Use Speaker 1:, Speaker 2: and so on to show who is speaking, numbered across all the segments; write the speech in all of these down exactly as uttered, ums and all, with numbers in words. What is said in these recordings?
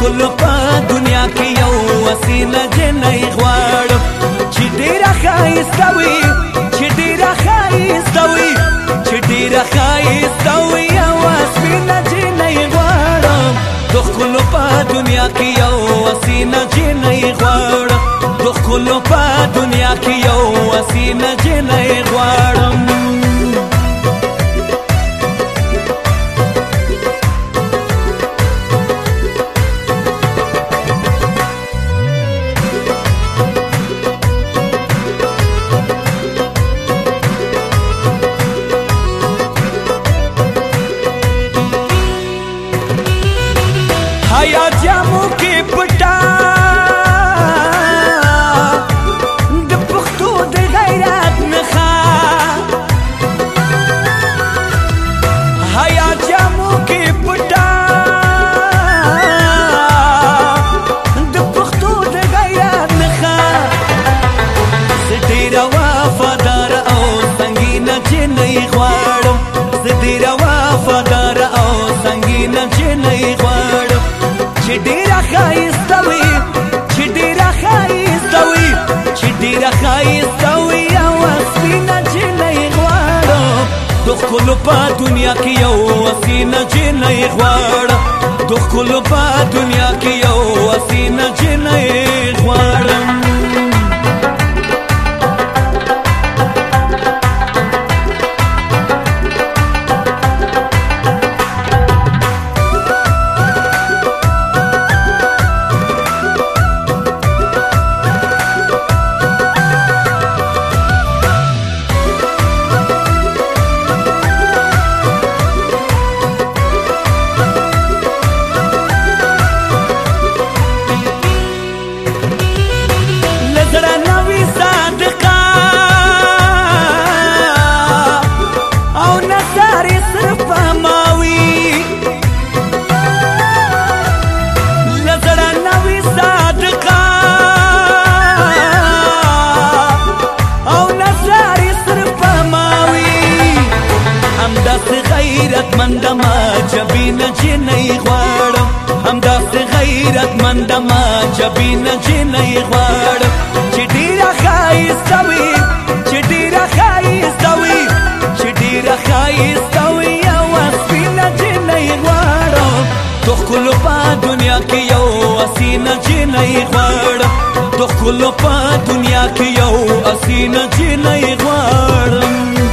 Speaker 1: ښکلو په دنیا کې یو حسینه جنۍ غواړم چې ډېره ښایسته وي چې ډېره ښایسته وي چې ډېره ښایسته وي یو حسینه جنۍ غواړم د ښکلو په دنیا کې یو حسینه جنۍ غواړم د ښکلو په دنیا کې یو حسینه جنۍ غواړم حیا جامو کې پټا د پښتو د غیرت نښه حیا جامو کې پټا د پښتو د غیرت نښه زه ډېره وفاداره او سنګینه جنۍ غواړم زه ډېره وفاداره او سنګینه جنۍ غواړم چې ډېره ښایسته وي چې ډېره ښایسته وي چې ډېره ښایسته وي یو حسینه جنۍ غواړم د ښکلو په دنیا کې یو حسینه جنۍ غواړم د ښکلو په دنیا کې یو حسینه جنۍ غواړم غیرتمنده ما جبینه جنۍ غواړم همداسې غیرتمنده ما جبینه جنۍ غواړم چې ډېره ښایسته وي چې ډېره ښایسته وي چې ډېره ښایسته وي یو حسینه جنۍ غواړم د ښکلو په دنیا کې یو حسینه جنۍ غواړم د ښکلو په دنیا کې یو حسینه جنۍ غواړم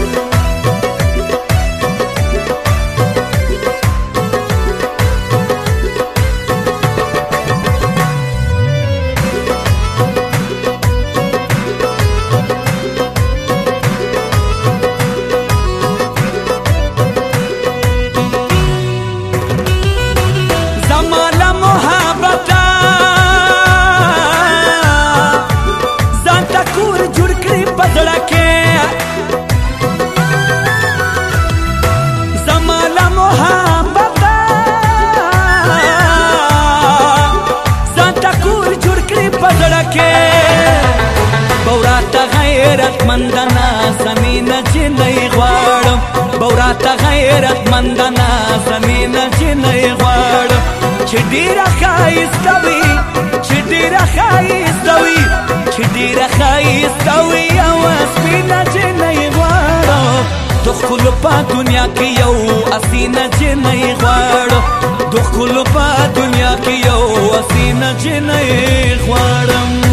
Speaker 1: غیرتمندانه زمینه جنۍ غواړم بوراته غیرتمندانه زمینه جنۍ غواړم چې ډېره ښایسته وي چې ډېره ښایسته وي چې ډېره ښایسته وي یو حسینه جنۍ غواړم د ښکلو په دنیا کې یو حسینه جنۍ غواړم د ښکلو په دنیا کې یو حسینه جنۍ غواړم